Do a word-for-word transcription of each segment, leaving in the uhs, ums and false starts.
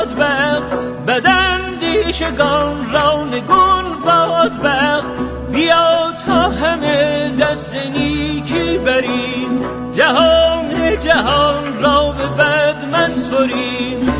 بدن دیشگان را نگون بدبخت، بیا تا همه دست نیکی بریم، جهان جهان را به بد مسپریم.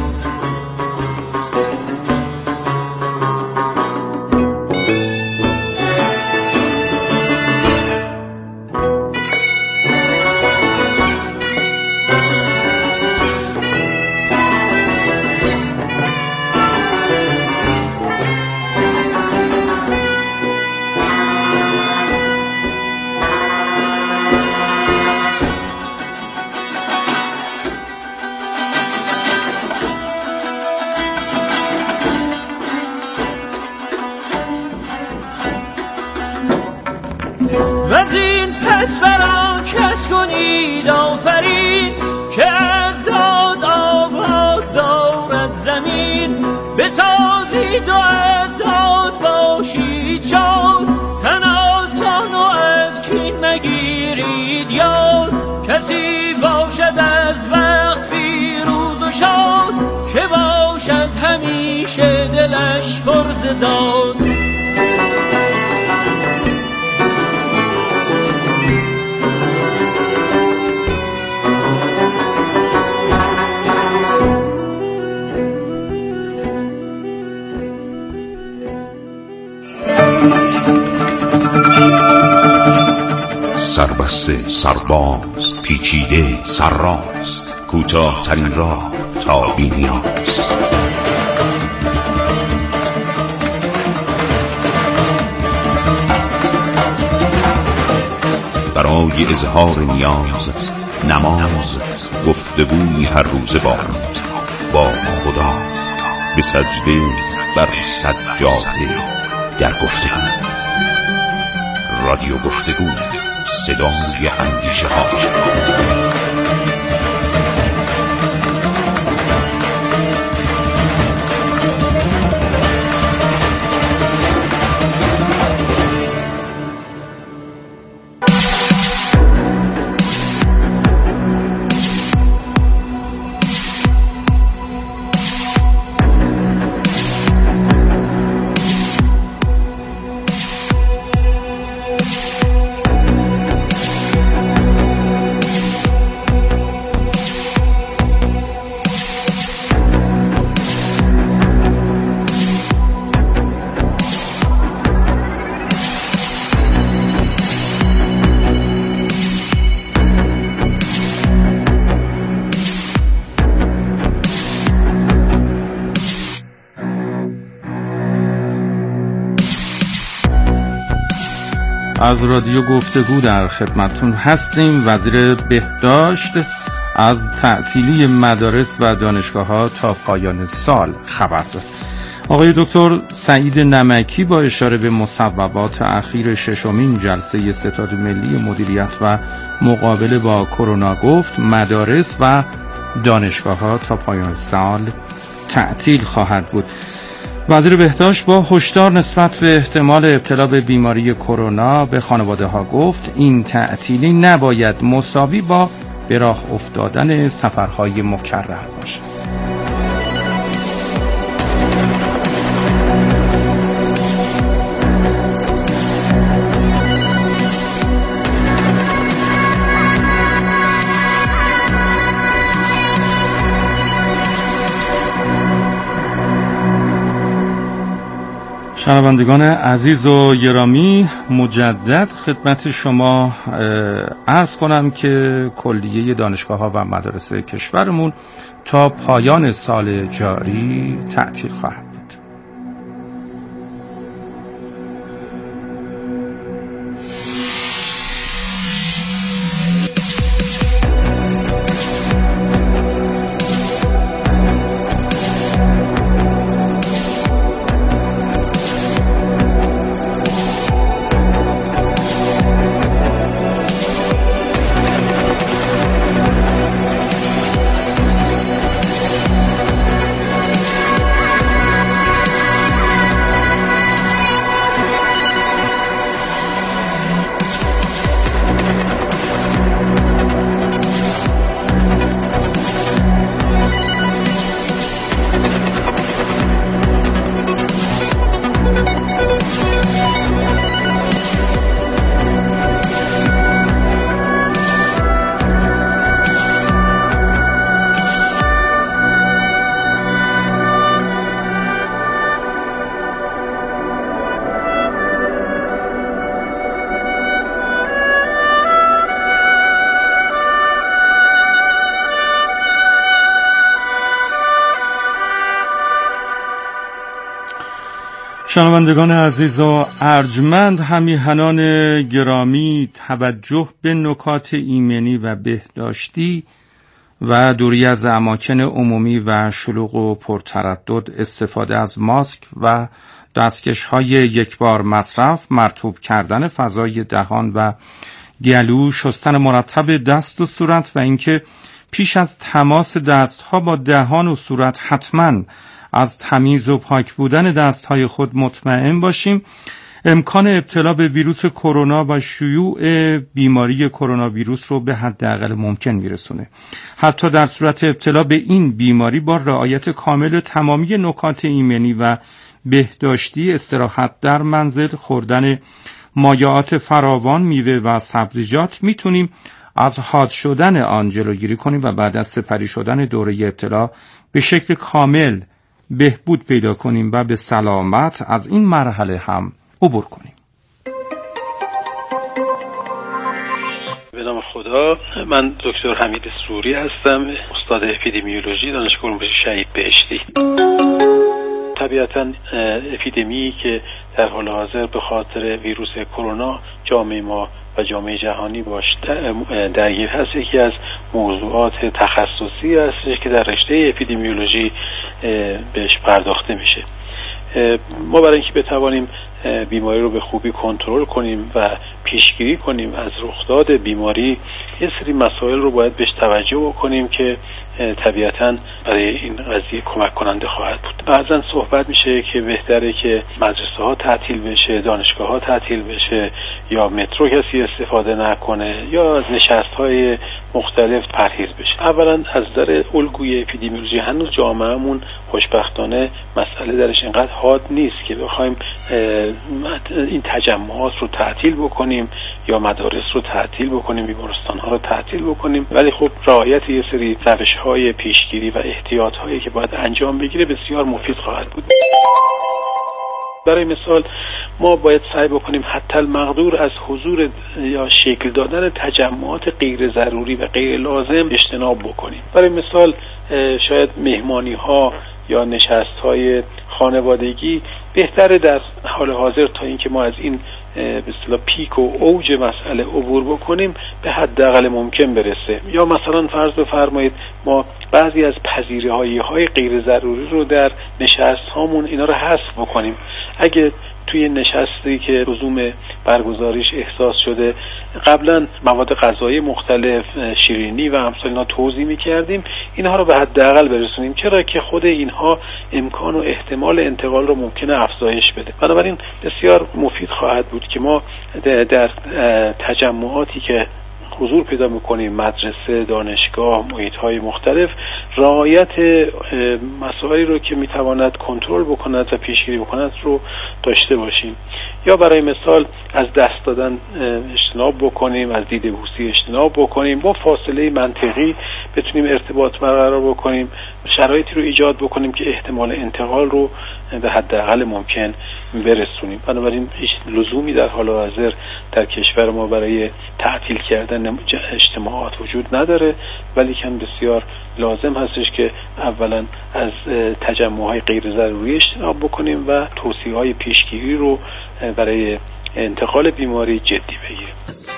وزین پس بران کس کنید آفرین، که از داد آباد دارد زمین. بسازید و از داد باشید شاد، تن آسان و از کین مگیرید یاد. کسی باشد از بخت پیروز و شاد، که باشد همیشه دلش پر ز داد. سربسته سرباز پیچیده سرراست، کوتاه ترین راه تا بی‌نیاز. برای اظهار نیاز نماز، گفتگوی هر روز با با خدا، به سجده بر سجاده در گفتگو. رادیو گفتگو، صدای اندیشه ها. از رادیو گفتگو در خدمتتون هستیم. وزیر بهداشت از تعطیلی مدارس و دانشگاه‌ها تا پایان سال خبر داد. آقای دکتر سعید نمکی با اشاره به مصوبات اخیر ششمین جلسه ستاد ملی مدیریت و مقابله با کرونا گفت مدارس و دانشگاه‌ها تا پایان سال تعطیل خواهد بود. وزیر بهداشت با هشدار نسبت به احتمال ابتلا به بیماری کرونا به خانواده‌ها گفت این تعطیلی نباید مساوی با به راه افتادن سفرهای مکرر باشد. شنوندگان عزیز و گرامی، مجدد خدمت شما عرض کنم که کلیه دانشگاه‌ها و مدارس کشورمون تا پایان سال جاری تعطیل خواهد بود. شنوندگان عزیز و ارجمند، همیهنان گرامی، توجه به نکات ایمنی و بهداشتی و دوری از اماکن عمومی و شلوغ و پرتردد، استفاده از ماسک و دستکش‌های یکبار مصرف، مرطوب کردن فضای دهان و گلو، شستن مرتب دست و صورت و اینکه پیش از تماس دست‌ها با دهان و صورت حتماً از تمیز و پاک بودن دست‌های خود مطمئن باشیم، امکان ابتلا به ویروس کرونا و شیوع بیماری کرونا ویروس رو به حداقل ممکن میرسونه. حتی در صورت ابتلا به این بیماری با رعایت کامل تمامی نکات ایمنی و بهداشتی، استراحت در منزل، خوردن مایعات فراوان، میوه و سبزیجات، میتونیم از حاد شدن آن جلوگیری کنیم و بعد از سپری شدن دوره ابتلا به شکل کامل بهبود پیدا کنیم و به سلامت از این مرحله هم عبور کنیم. به نام خدا، من دکتر حمید سروری هستم، استاد اپیدمیولوژی دانشگاه علوم شهید بهشتی. طبیعتاً اپیدمی که در حال حاضر به خاطر ویروس کرونا جامعه ما و جامعه جهانی باش درگیر هست، یکی از موضوعات تخصصی است که در رشته اپیدمیولوژی بهش پرداخته میشه. ما برای اینکه بتوانیم بیماری رو به خوبی کنترل کنیم و پیشگیری کنیم از رخداد بیماری، یه سری مسائل رو باید بهش توجه بکنیم که طبیعتاً برای این قضیه کمک کننده خواهد بود. بعضا صحبت میشه که بهتره که مدرسه ها تعطیل بشه، دانشگاه ها تعطیل بشه، یا مترو کسی استفاده نکنه، یا از نشست های مختلف پرهیز بشه. اولا از نظر الگوی اپیدمیولوژی هنوز جامعهمون خوشبختانه مسئله درش اینقدر حاد نیست که بخوایم این تجمعات رو تعطیل بکنیم یا مدارس رو تعطیل بکنیم، بیمارستان ها رو تعطیل بکنیم. ولی خب رعایت یه سری روش های پیشگیری و احتیاط هایی که باید انجام بگیره بسیار مفید خواهد بود. برای مثال ما باید سعی بکنیم حتی المقدور از حضور یا شکل دادن تجمعات غیر ضروری و غیر لازم اجتناب بکنیم. برای مثال شاید مهمانی ها یا نشست های خانوادگی بهتره در حال حاضر تا اینکه ما از این به اصطلاح پیک و اوج مسئله عبور بکنیم به حداقل ممکن برسه. یا مثلا فرض بفرمایید ما بعضی از پذیرایی های غیر ضروری رو در نشست هامون اینا رو حذف بکنیم. اگه توی نشستی که لزوم برگزاریش احساس شده قبلا مواد غذایی مختلف، شیرینی و امثال اینا توزیع می‌کردیم، اینها رو به حداقل برسونیم، چرا که خود اینها امکان و احتمال انتقال رو ممکنه افزایش بده. بنابراین بسیار مفید خواهد بود که ما در تجمعاتی که حضور پیدا میکنیم، مدرسه، دانشگاه، محیط‌های مختلف، رعایت مسائلی رو که میتواند کنترل بکند و پیشگیری بکند رو داشته باشیم. یا برای مثال از دست دادن اجتناب بکنیم، از دید بوسی اجتناب بکنیم، با فاصله منطقی بتونیم ارتباط برقرار بکنیم، شرایطی رو ایجاد بکنیم که احتمال انتقال رو به حداقل ممکن برسونیم. بنابراین هیچ لزومی در حال حاضر در کشور ما برای تعطیل کردن اجتماعات وجود نداره، ولی کن بسیار لازم هستش که اولا از تجمع‌های غیر ضروری اجتناب بکنیم و توصیه‌های پیشگیری رو برای انتقال بیماری جدی بگیریم.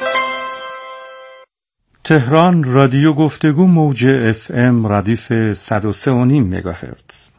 تهران رادیو گفتگو موج اف ام ردیف صد و سه و نیم مگاهرتز.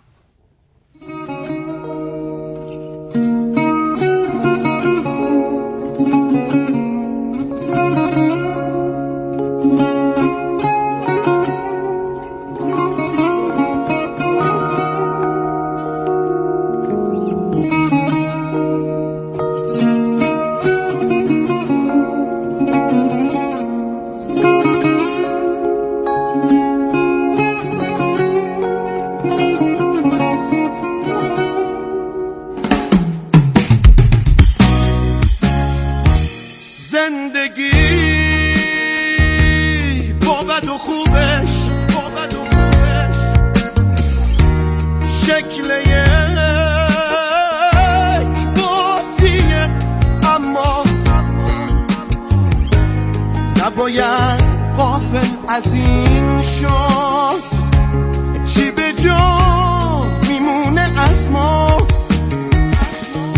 نباید غافل از این شد چی به جا میمونه از ما.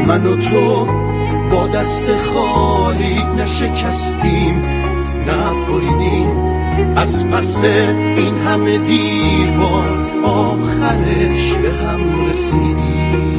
من و تو با دست خالی نشکستیم، نبریدیم از پس این همه دیوار، آخرش به هم رسیدیم.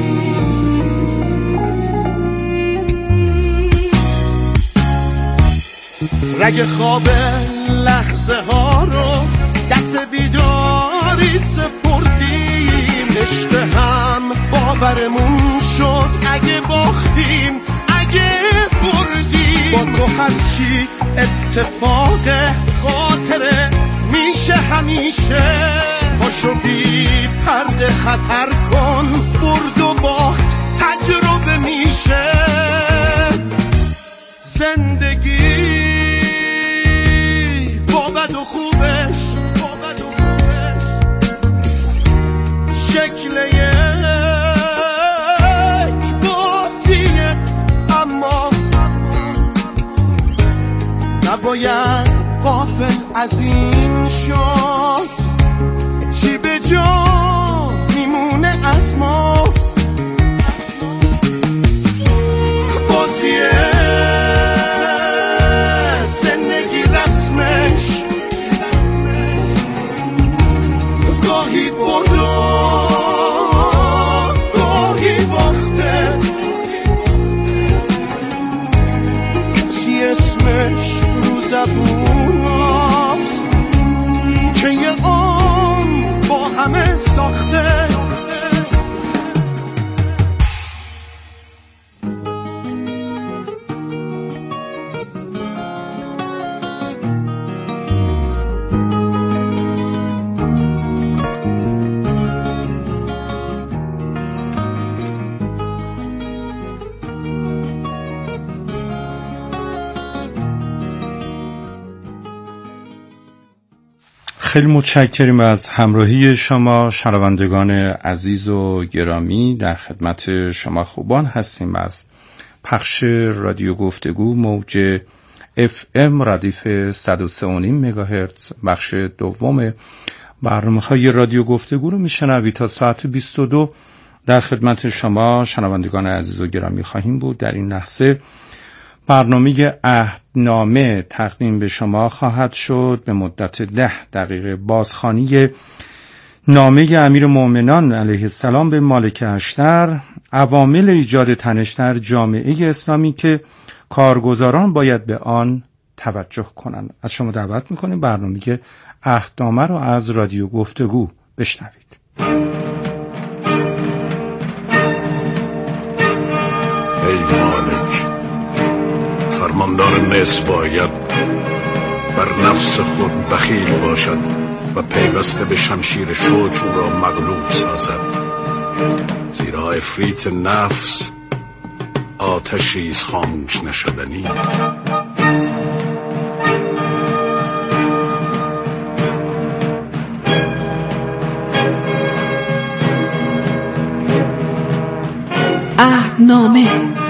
رگ خواب لحظه ها رو دست بیداری سپردیم، عشق هم باورمون شد اگه باختیم اگه بردیم. با تو هرچی اتفاق خاطره میشه همیشه، پاشو بی پرده خطر کن، برد و باخت تجربه میشه. زندگی با بد و خوبش، با بد و خوبش شکل یک بازیه، اما نباید غافل از این شد چی به جا میمونه از ما. بازیه زندگی رسمش گاهی برده گاهی باخته، کسی اسمش رو زبون هاست که یه عمر با همه ساخته. خیلی متشکریم از همراهی شما شنوندگان عزیز و گرامی. در خدمت شما خوبان هستیم از پخش رادیو گفتگو موج اف ام ردیف صد و سه و نیم مگاهرتز. بخش دوم برنامه‌های رادیو گفتگو رو میشنوید. تا ساعت بیست و دو در خدمت شما شنوندگان عزیز و گرامی خواهیم بود. در این لحظه برنامه عهدنامه تقدیم به شما خواهد شد. به مدت ده دقیقه بازخوانی نامه امیرالمؤمنین علیه السلام به مالک اشتر، عوامل ایجاد تنش در جامعه اسلامی که کارگزاران باید به آن توجه کنند. از شما دعوت میکنیم برنامه عهدنامه رو از رادیو گفتگو بشنوید. ای مالک، فرماندار مصر باید بر نفس خود بخیل باشد و پیوسته به شمشیر شکر را مغلوب سازد، زیرا افریت نفس آتشی است خاموش نشدنی. عهدنامه.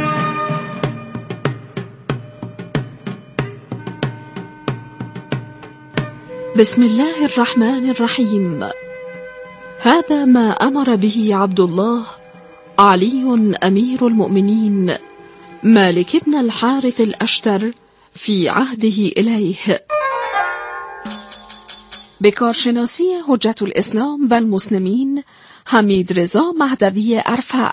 بسم الله الرحمن الرحيم. هذا ما أمر به عبد الله علي أمير المؤمنين مالك بن الحارث الأشتر في عهده إليه بکارشناسی حجت الاسلام و المسلمین حمید رضا مهدوی ارفع.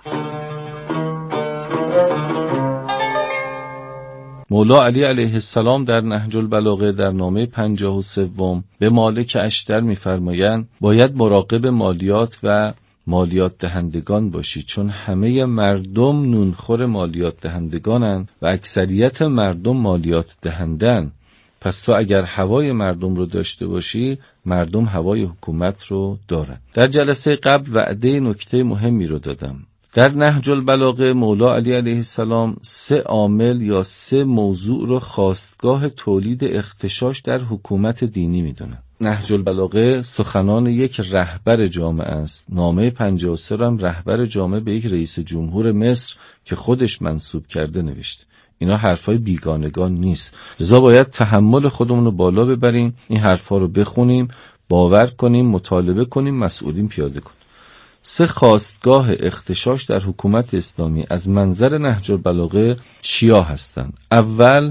مولا علی علیه السلام در نهج البلاغه در نامه پنجاه و سوم به مالک اشتر می‌فرمایند باید مراقب مالیات و مالیات دهندگان باشی، چون همه مردم نونخور مالیات دهندگانند و اکثریت مردم مالیات دهندن. پس تو اگر هوای مردم رو داشته باشی، مردم هوای حکومت رو دارن. در جلسه قبل وعده نکته مهمی رو دادم. در نهج البلاغه مولا علی علیه السلام سه عامل یا سه موضوع رو خواستگاه تولید اغتشاش در حکومت دینی میدونن. نهج البلاغه سخنان یک رهبر جامعه است. نامه پنجاه و سه هم رهبر جامعه به یک رئیس جمهور مصر که خودش منصوب کرده نوشته. اینا حرفای بیگانگان نیست. لذا باید تحمل خودمون رو بالا ببریم، این حرفا رو بخونیم، باور کنیم، مطالبه کنیم، مسئولین پیاده کنیم. سه خواستگاه اختشاش در حکومت اسلامی از منظر نهج البلاغه چیا هستند؟ اول،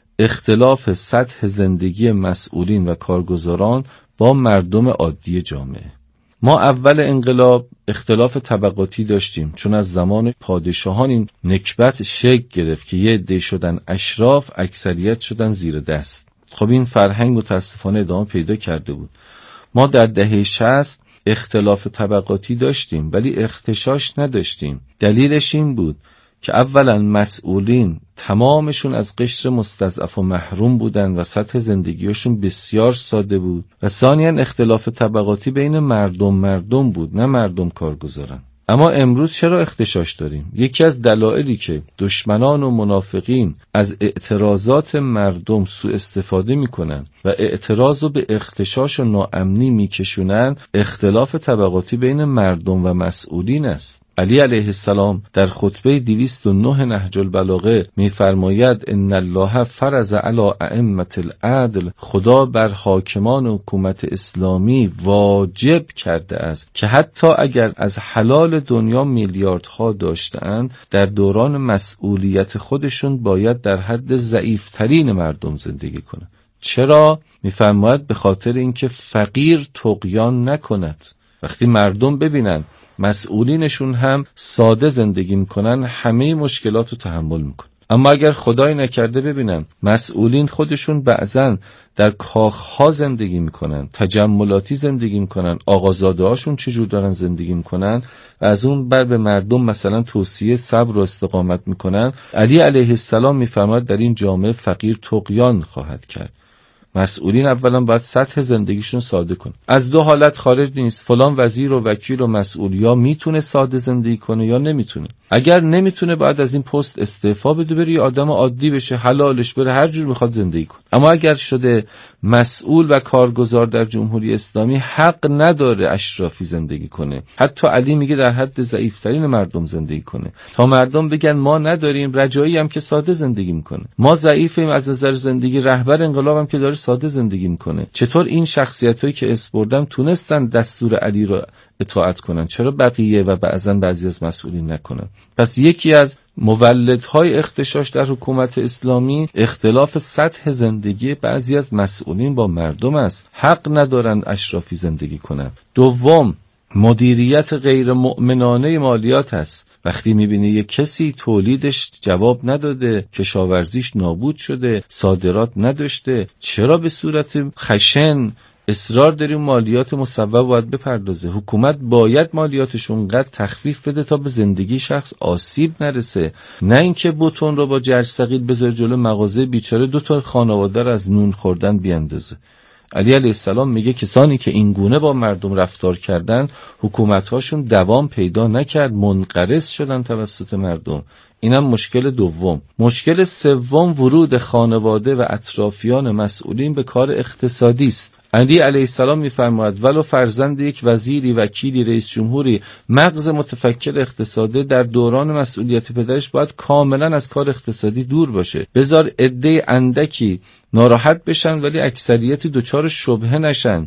اختلاف سطح زندگی مسئولین و کارگزاران با مردم عادی جامعه. ما اول انقلاب اختلاف طبقاتی داشتیم، چون از زمان پادشاهان این نکبت شکل گرفت که یه عده شدن اشراف، اکثریت شدن زیر دست. خب این فرهنگ متاسفانه ادامه پیدا کرده بود. ما در دهه شصت اختلاف طبقاتی داشتیم ولی اختشاش نداشتیم. دلیلش این بود که اولا مسئولین تمامشون از قشر مستضعف و محروم بودن و سطح زندگیشون بسیار ساده بود و ثانیاً اختلاف طبقاتی بین مردم مردم بود، نه مردم کارگزارن. اما امروز چرا اختشاش داریم؟ یکی از دلایلی که دشمنان و منافقین از اعتراضات مردم سوء استفاده میکنن و اعتراض رو به اختشاش و ناامنی میکشونن، اختلاف طبقاتی بین مردم و مسئولین است. علی علیه السلام در خطبه دویست و نه نهج البلاغه میفرماید ان الله فرض علی ائمه العدل، خدا بر حاکمان حکومت اسلامی واجب کرده است که حتی اگر از حلال دنیا میلیاردها داشتند، در دوران مسئولیت خودشون باید در حد ضعیفترین مردم زندگی کنند. چرا؟ میفرماید به خاطر اینکه فقیر طغیان نکند. وقتی مردم ببینن مسئولینشون هم ساده زندگی میکنن، همه مشکلات رو تحمل میکنن. اما اگر خدای نکرده ببینن مسئولین خودشون بعضن در کاخها زندگی میکنن، تجملاتی زندگی میکنن، آقازاده هاشون چجور دارن زندگی میکنن و از اون بر به مردم مثلا توصیه صبر و استقامت میکنن، علی علیه السلام میفرماید در این جامعه فقیر طغیان خواهد کرد. مسئولین اولا باید سطح زندگیشون ساده کن. از دو حالت خارج نیست، فلان وزیر و وکیل و مسئول یا میتونه ساده زندگی کنه یا نمیتونه. اگر نمیتونه باید از این پست استعفا بده، بره آدم عادی بشه، حلالش بره، هر جور میخواد زندگی کنه. اما اگر شده مسئول و کارگزار در جمهوری اسلامی، حق نداره اشرافی زندگی کنه. حتی علی میگه در حد ضعیفترین مردم زندگی کنه تا مردم بگن ما نداریم. رجایی هم که ساده زندگی میکنه، ما ضعیفیم از نظر زندگی. رهبر انقلاب هم که داره ساده زندگی میکنه. چطور این شخصیتایی که اسپردم تونستن دستور علی رو اطاعت کنن، چرا بقیه و بعضن بعضی از مسئولین نکنن؟ پس یکی از مولدهای اختشاش در حکومت اسلامی اختلاف سطح زندگی بعضی از مسئولین با مردم است. حق ندارن اشرافی زندگی کنن. دوم، مدیریت غیر مؤمنانه مالیات است. وقتی میبینی یک کسی تولیدش جواب نداده، کشاورزیش نابود شده، صادرات نداشته، چرا به صورت خشن اصرار داریم مالیات مصوب باید بپردازه؟ حکومت باید مالیاتش اونقدر تخفیف بده تا به زندگی شخص آسیب نرسه، نه اینکه بتون رو با جرج ثقیل بذاره جلو مغازه بیچاره دو تا خانواده رو از نون خوردن بیاندازه. علی علیه السلام میگه کسانی که این گونه با مردم رفتار کردن، حکومت‌هاشون دوام پیدا نکرد، منقرض شدن توسط مردم. اینم مشکل دوم. مشکل سوم، ورود خانواده و اطرافیان مسئولین به کار اقتصادی است. علی علیه السلام میفرماید ولو فرزند یک وزیری، وکیلی، رئیس جمهوری مغز متفکر اقتصاده در دوران مسئولیت پدرش باید کاملا از کار اقتصادی دور باشه. بذار عده اندکی ناراحت بشن ولی اکثریتی دچار شبهه نشن.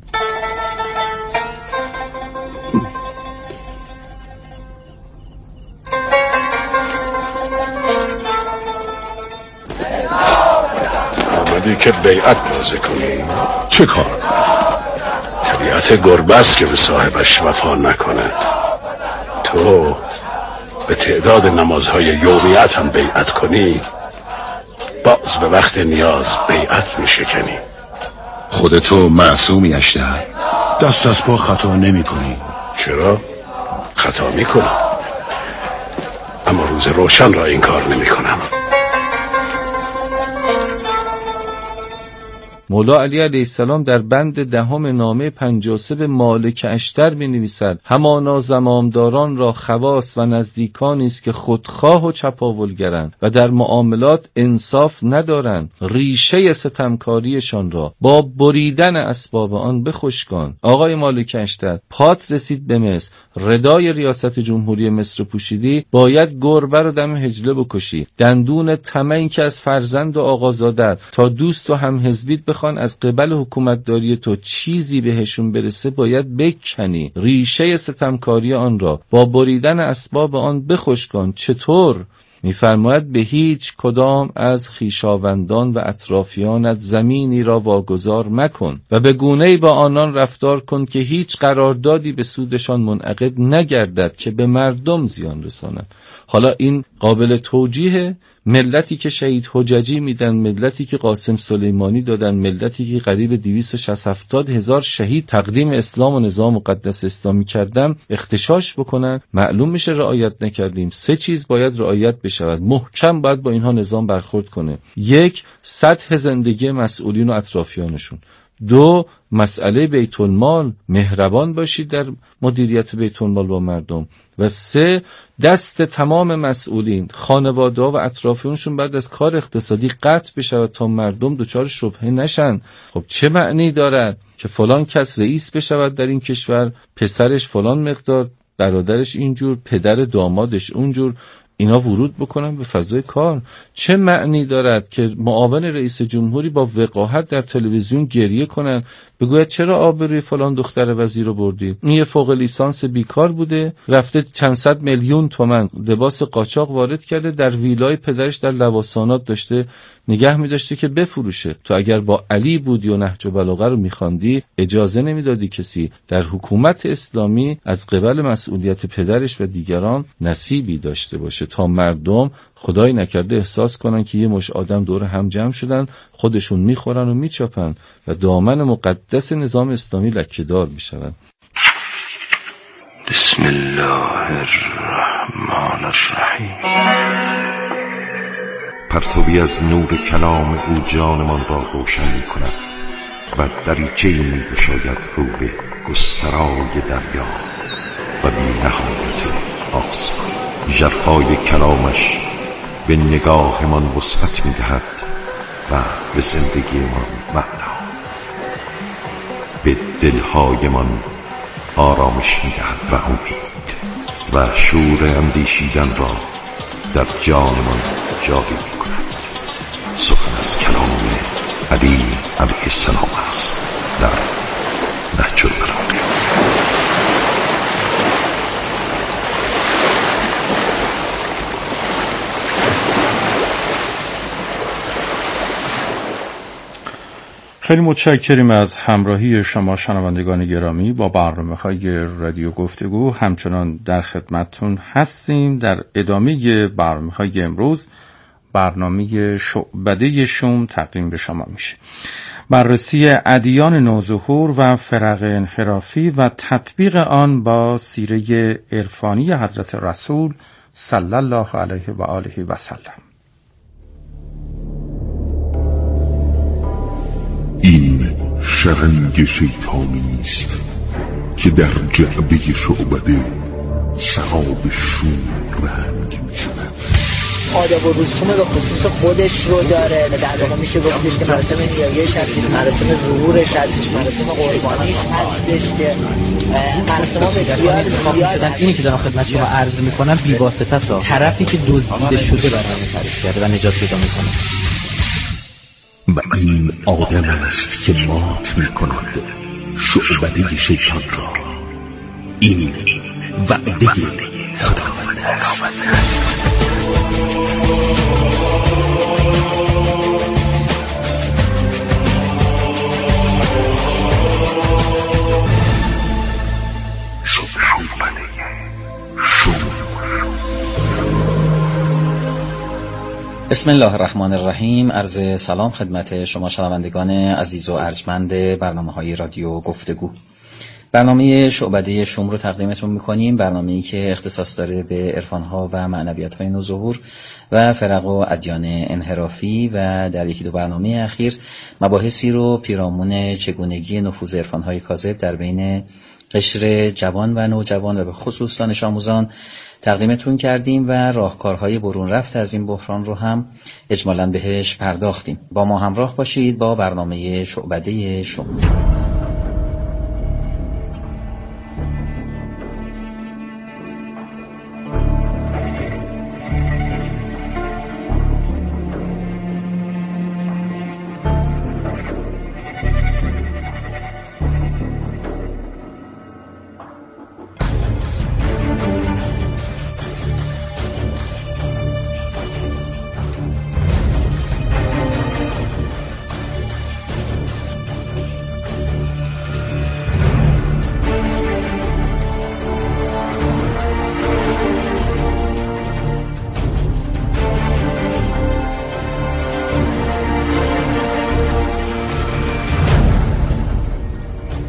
آمدی که بیعت بازه کنی؟ چه کار؟ طبیعت گربه است که به صاحبش وفا نکند. تو به تعداد نمازهای یومیت هم بیعت کنی، باز به وقت نیاز بیعت می شکنی. خودتو معصومی اشتر، دست از پا خطا نمی کنی. چرا؟ خطا می کنم، اما روز روشن را این کار نمی کنم. مولا علی علیه السلام در بند دهم نامه پنجاه و سه به مالک اشتر می نویسد همانا زمامداران را خواص و نزدیکانی است که خودخواه و چپاولگرند و در معاملات انصاف ندارند. ریشه ستمکاریشان را با بریدن اسباب آن بخشکان. آقای مالک اشتر، پات رسید به مصر، ردای ریاست جمهوری مصر پوشیدی، باید گربه رو دم حجله بکشی. دندون طمعی که از فرزند و آقازاده تا دوست و هم حزبیت بخوان از قبل حکومتداری تو چیزی بهشون برسه باید بکنی، ریشه ستمکاری آن را با بریدن اسباب آن بخشک کن. چطور؟ می‌فرماید به هیچ کدام از خویشاوندان و اطرافیانت زمینی را واگذار مکن و به گونه‌ای با آنان رفتار کن که هیچ قراردادی به سودشان منعقد نگردد که به مردم زیان رساند. حالا این قابل توجیه. ملتی که شهید حججی میدن، ملتی که قاسم سلیمانی دادن، ملتی که قریب دویست و شصت هفتاد هزار شهید تقدیم اسلام و نظام مقدس اسلامی کردن، اختشاش بکنن، معلوم میشه رعایت نکردیم. سه چیز باید رعایت بشود، محکم باید با اینها نظام برخورد کنه. یک، سطح زندگی مسئولین و اطرافیانشون. دو، مسئله بیت المال، مهربان باشید در مدیریت بیت المال با مردم. و سه، دست تمام مسئولین، خانواده و اطرافیانشون بعد از کار اقتصادی قطع بشود تا مردم دچار شبهه نشن. خب چه معنی دارد که فلان کس رئیس بشود در این کشور، پسرش فلان مقدار، برادرش اینجور، پدر دامادش اونجور، اینا ورود بکنن به فضای کار؟ چه معنی دارد که معاون رئیس جمهوری با وقاحت در تلویزیون گریه کنن، بگوید چرا آبروی فلان دختر وزیر رو بردید؟ این یه فوق لیسانس بیکار بوده، رفته چند صد میلیون تومان لباس قاچاق وارد کرده، در ویلای پدرش در لواسانات داشته نگه می‌داشته که بفروشه. تو اگر با علی بودی و نهج البلاغه رو می‌خواندی، اجازه نمیدادی کسی در حکومت اسلامی از قبل مسئولیت پدرش و دیگران نصیبی داشته باشه، تا مردم خدای نکرده احساس کنن که یه مش آدم دور هم جمع شدن، خودشون میخورن و میچاپن و دامن مقدس نظام اسلامی لکه‌دار میشون. بسم الله الرحمن الرحیم. پرتوی از نور کلام او جانمان را روشن می کند و دریچه می گشاید رو به گسترای دریا و بی نهایت آسمان. ژرفای کلامش به نگاهمان وسعت می دهد و به زندگیمان معنا، به دلهایمان آرامش می دهد و امید و شور اندیشیدن را در جانمان جاری می کند. سخن از کلام علی علیه السلام است در نهج البلاغه. خیلی متشکریم از همراهی شما شنوندگان گرامی با برنامه‌های رادیو گفتگو. همچنان در خدمتتون هستیم. در ادامه برنامه‌های امروز برنامه شعبده شوم تقدیم به شما میشه. بررسی ادیان نوظهور و فرق انحرافی و تطبیق آن با سیره عرفانی حضرت رسول صلی الله علیه و آله و سلم. این شرنگ شیطانی است که در جعبه شعبده سحاب شور رنگ می‌زند. آداب و رسوم به خصوص خودش رو داره. در واقع میشه گفتش که مراسم نیایش هستش، مراسم ظهورش هستش، مراسم قربانیش هستش که مراسم ها بسیار بسیار. اینی که دارم خدمت شما عرض میکنم بی‌واسطه است. طرفی که دزدیده شده برای تعریف کرده و نجات پیدا میکنه. و این آدم است که مات میکند شعبده شیطان را. این وعده خداوند است. بسم الله الرحمن الرحیم. عرض سلام خدمت شما شنوندگان عزیز و ارجمند برنامه‌های رادیو گفتگو. برنامه شعبده شوم رو تقدیمتون می‌کنیم، برنامه‌ای که اختصاص داره به عرفان‌ها و معنویت‌های نوظهور و فرق و ادیان انحرافی و در یکی دو برنامه اخیر مباحثی رو پیرامون چگونگی نفوذ عرفان‌های کاذب در بین قشر جوان و نوجوان و به خصوص دانش آموزان تقدیمتون کردیم و راهکارهای برون رفت از این بحران رو هم اجمالاً بهش پرداختیم. با ما همراه باشید با برنامه شعبده شما.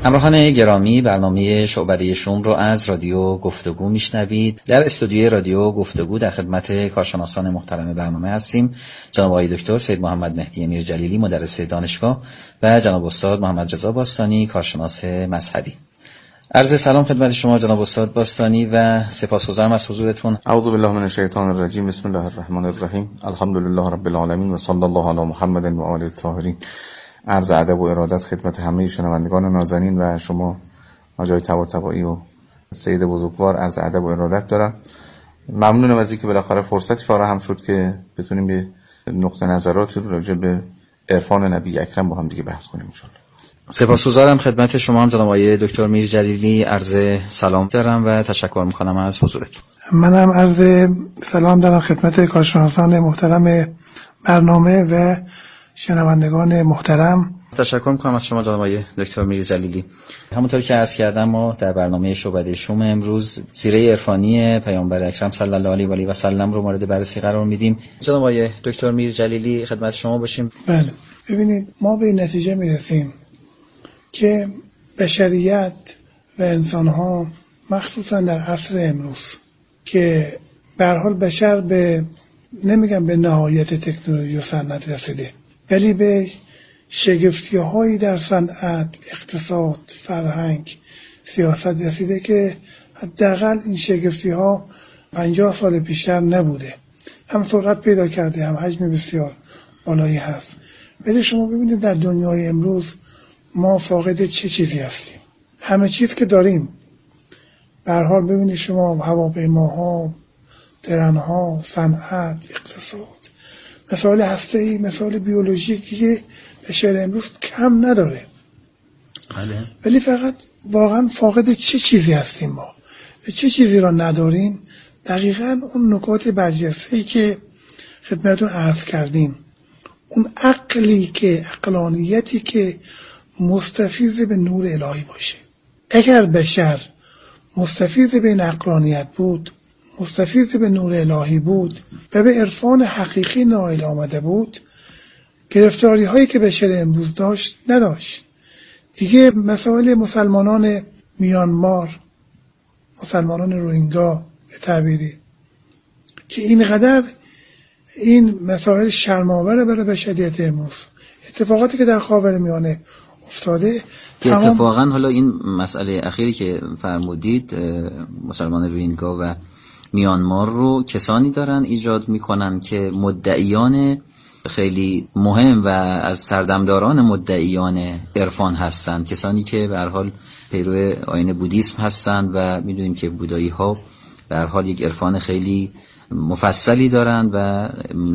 همراهان گرامی، برنامه شعبده شوم رو از رادیو گفتگو میشنوید. در استودیوی رادیو گفتگو در خدمت کارشناسان محترم برنامه هستیم، جناب آقای دکتر سید محمد مهدی میرجلیلی مدرس دانشگاه و جناب استاد محمد رضا باستانی کارشناس مذهبی. عرض سلام خدمت شما جناب استاد باستانی و سپاسگزارم از حضورتون. اعوذ بالله من الشیطان الرجیم. بسم الله الرحمن الرحیم. الحمدلله رب العالمین و صلی الله علی محمد و آله الطاهرین. عرض ادب و ارادت خدمت همه شنوندگان نازنین و شما آقای طباطبایی و سید بزرگوار عرض ادب و ارادت دارم. ممنونم از اینکه بالاخره فرصتی فراهم شد که بتونیم به نقطه نظرات راجع به عرفان نبی اکرم با هم دیگه بحث کنیم ان شاء الله. سپاسگزارم خدمت شما هم جناب آقای دکتر میرجلیلی. عرض سلام دارم و تشکر میکنم از حضورتون. منم عرض سلام دارم خدمت کارشناسان محترم برنامه و شنوندگان محترم. تشکر میکنم از شما جناب آقای دکتر میرجلیلی. همونطور که عرض کردم ما در برنامه شعبده شوم امروز سیره عرفانی پیامبر اکرم صلی الله علیه و آله و سلم رو مورد بررسی قرار میدیم. جناب آقای دکتر میرجلیلی خدمت شما باشیم. بله، ببینید ما به نتیجه میرسیم که بشریت و انسان‌ها مخصوصا در عصر امروز که به هر حال بشر به نمیگم به نهایت تکنولوژی و صنعت رسیده، ولی به شگفتی‌هایی در صنعت، اقتصاد، فرهنگ، سیاست رسیده که حداقل این شگفتی‌ها پنجاه سال پیشتر نبوده. هم سرعت پیدا کرده، هم حجم بسیار بالایی هست. ولی شما ببینید در دنیای امروز ما فاقد چه چیزی هستیم؟ همه چیز که داریم. به هر حال ببینید شما هواپیماها، ترن‌ها، صنعت، اقتصاد، مسائل هسته‌ای، مسائل بیولوژیکی که بشر امروز کم نداره. بله. ولی فقط واقعا فاقد چه چیزی هستیم ما؟ و چه چیزی را نداریم؟ دقیقاً اون نکات برجسته‌ای که خدمتتون عرض کردیم. اون عقلی که عقلانیتی که مستفیض به نور الهی باشه. اگر بشر مستفیض به این عقلانیت بود، مستفیض به نور الهی بود و به عرفان حقیقی نائل آمده بود، گرفتاری هایی که بشر امروز داشت نداشت. دیگه مسائل مسلمانان میانمار، مسلمانان روهینگا به تعبیری که اینقدر این مسائل شرم‌آور برای بشریت امروز، اتفاقاتی که در خاورمیانه افتاده که اتفاقا حالا این مسئله اخیری که فرمودید مسلمان روهینگا و میانمار رو کسانی دارن ایجاد میکنن که مدعیان خیلی مهم و از سردمداران مدعیان عرفان هستند، کسانی که به هر حال پیرو آیین بودیسم هستند و میدونیم که بودایی ها به هر حال یک عرفان خیلی مفصلی دارند و